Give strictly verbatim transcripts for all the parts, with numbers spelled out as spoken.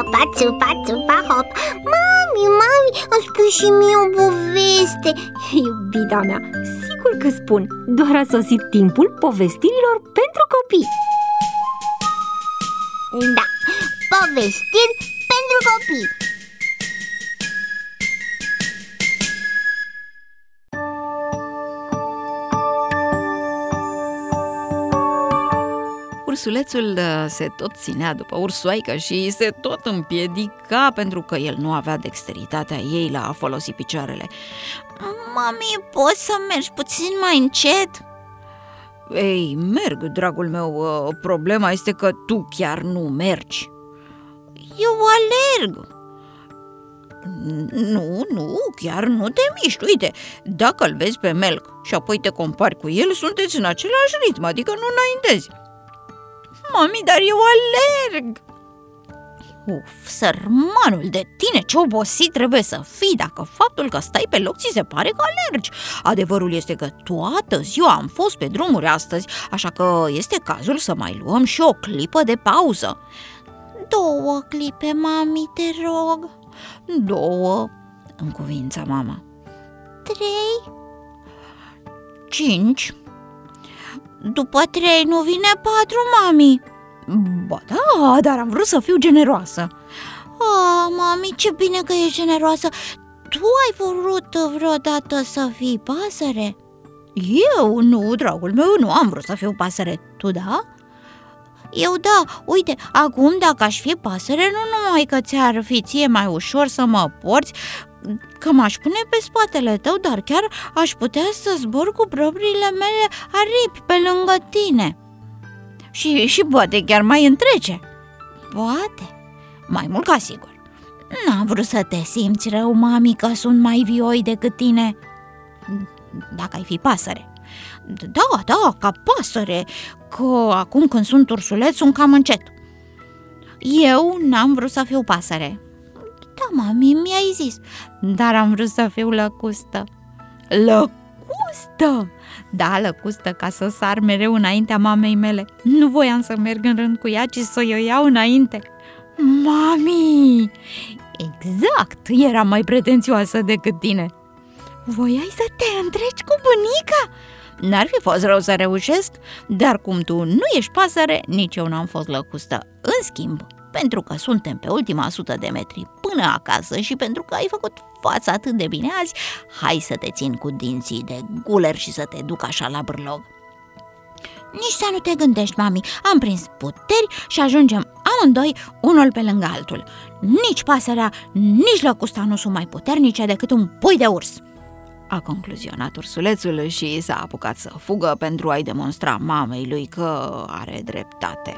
țupa, țupa, țupa, hop. Mami, mami, îmi spui și mie o poveste. Iubita mea, sigur că spun. Doar a sosit timpul povestirilor pentru copii. Da, povestiri pentru copii. Ursulețul se tot ținea după ursoaică și se tot împiedica pentru că el nu avea dexteritatea ei la a folosi picioarele. Mami, poți să mergi puțin mai încet? Ei, merg, dragul meu, problema este că tu chiar nu mergi. Eu alerg. Nu, nu, chiar nu te miști. Uite, dacă îl vezi pe Melc și apoi te compari cu el, sunteți în același ritm, adică nu înaintezi. Mami, dar eu alerg. Uf, sărmanul de tine, ce obosit trebuie să fii dacă faptul că stai pe loc ți se pare că alergi. Adevărul este că toată ziua am fost pe drumuri astăzi, așa că este cazul să mai luăm și o clipă de pauză. Două clipe, mami, te rog. Două, încuvința mama. Trei? Cinci. După trei nu vine patru, mami? Ba da, dar am vrut să fiu generoasă. Oh, mami, ce bine că ești generoasă. Tu ai vrut vreodată să fii pasăre? Eu nu, dragul meu, nu am vrut să fiu pasăre. Tu da? Eu da, uite, acum dacă aș fi pasăre, nu numai că ți-ar fi ție mai ușor să mă porți, că m-aș pune pe spatele tău, dar chiar aș putea să zbor cu propriile mele aripi pe lângă tine. Și, și poate chiar mai întrece. Poate, mai mult ca sigur. N-am vrut să te simți rău, mami, că sunt mai vioi decât tine. Dacă ai fi pasăre. Da, da, ca pasăre, că acum când sunt ursuleț sunt cam încet. Eu n-am vrut să fiu pasăre. Da, mami, mi-ai zis. Dar am vrut să fiu lăcustă. Lăcustă? Da, lăcustă, ca să sar mereu înaintea mamei mele. Nu voiam să merg în rând cu ea, ci să o iau înainte. Mami! Exact, era mai pretențioasă decât tine. Voiai să te întreci cu bunica? N-ar fi fost rău să reușesc, dar cum tu nu ești pasăre, nici eu n-am fost lăcustă. În schimb, pentru că suntem pe ultima sută de metri până acasă și pentru că ai făcut fața atât de bine azi, hai să te țin cu dinții de guler și să te duc așa la bârlog. Nici să nu te gândești, mami, am prins puteri și ajungem amândoi unul pe lângă altul. Nici pasărea, nici lăcusta nu sunt mai puternice decât un pui de urs. A concluzionat ursulețul și s-a apucat să fugă pentru a-i demonstra mamei lui că are dreptate.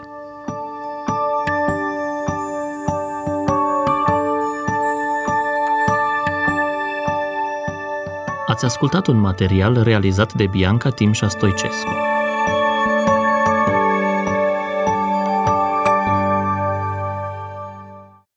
Ați ascultat un material realizat de Bianca Timșa Stoicescu.